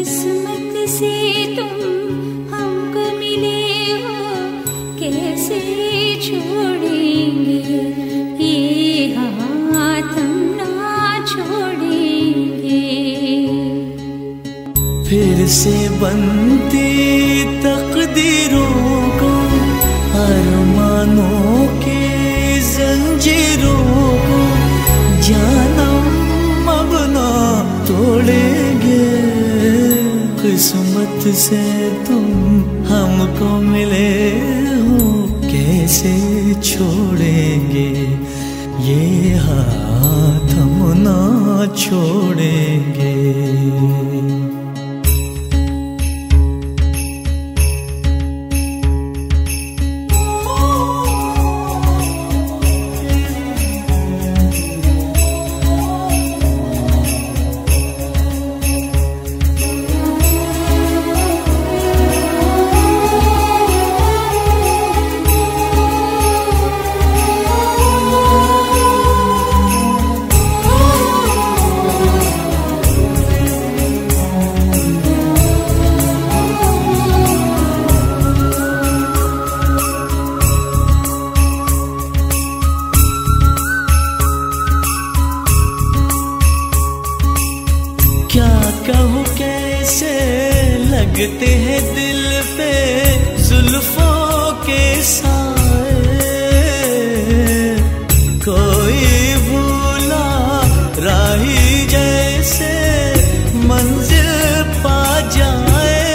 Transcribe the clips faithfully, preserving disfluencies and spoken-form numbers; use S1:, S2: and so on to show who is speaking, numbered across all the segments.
S1: किस्मत से तुम हमको मिले हो, कैसे छोड़ेंगे ये हाथ हम ना छोड़ेंगे।
S2: फिर से बनती तकदीरों को, अरमानों की जंजीरों को, जानम अब ना तोड़ेंगे। किस्मत से तुम हमको मिले हो, कैसे छोड़ेंगे ये हाथ हम ना छोड़ेंगे। क्या कहूँ कैसे लगते हैं दिल पे जुल्फों के साए, कोई भूला राही जैसे मंजिल पा जाए,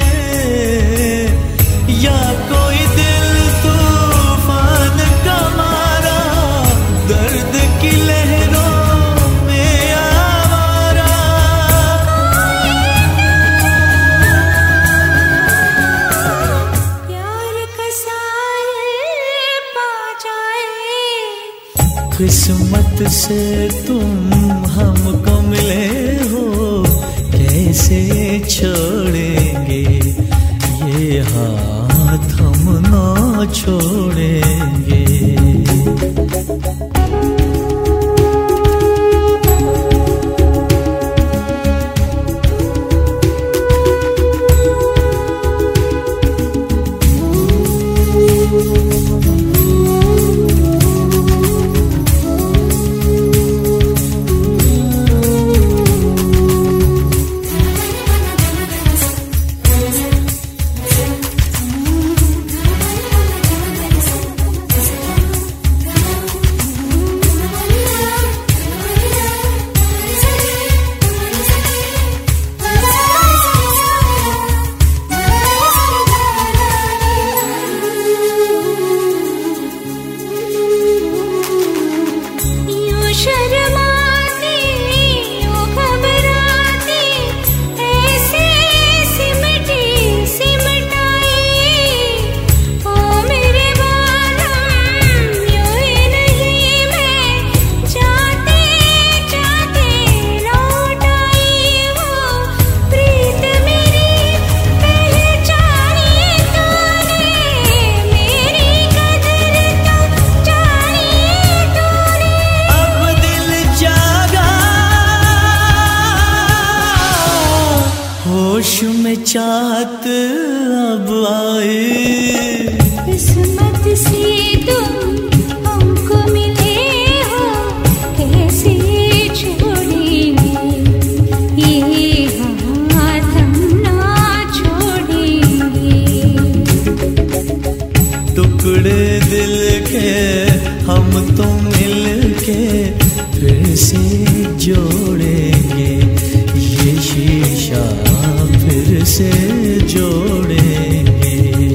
S2: या कोई दिल तूफान का मारा दर्द की लहरों किस्मत से तुम हमको मिले हो, कैसे छोड़ेंगे ये हाथ हम ना छोड़ेंगे। होश में चाहत अब आए,
S1: किस्मत से तुम हमको मिले हो, कैसे छोड़ेंगे ये हाथ हम ना छोड़ेंगे।
S2: टुकड़े दिल के हम तो मिल के फिर से जोड़ेंगे, ये शीशा फिर से जोड़ेंगे।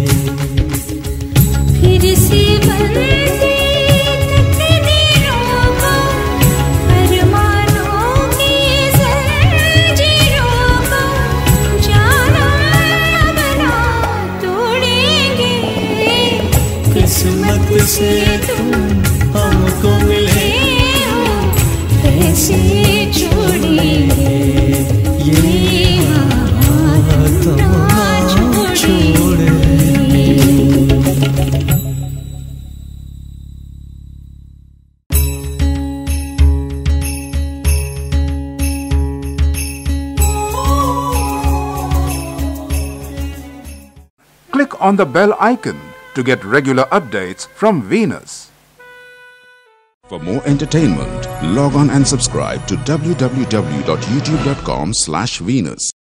S1: फिर से बनती तकदीरों को, अरमानों की जंजीरों को, जानम ना तोड़ेंगे।
S2: किस्मत से तुम हमको मिले हो,
S1: कैसे छोड़ेंगे ये हाथ ना छोड़ेंगे।
S3: click on the bell icon to get regular updates from Venus.
S4: For more entertainment, log on and subscribe to w w w dot youtube dot com slash Venus.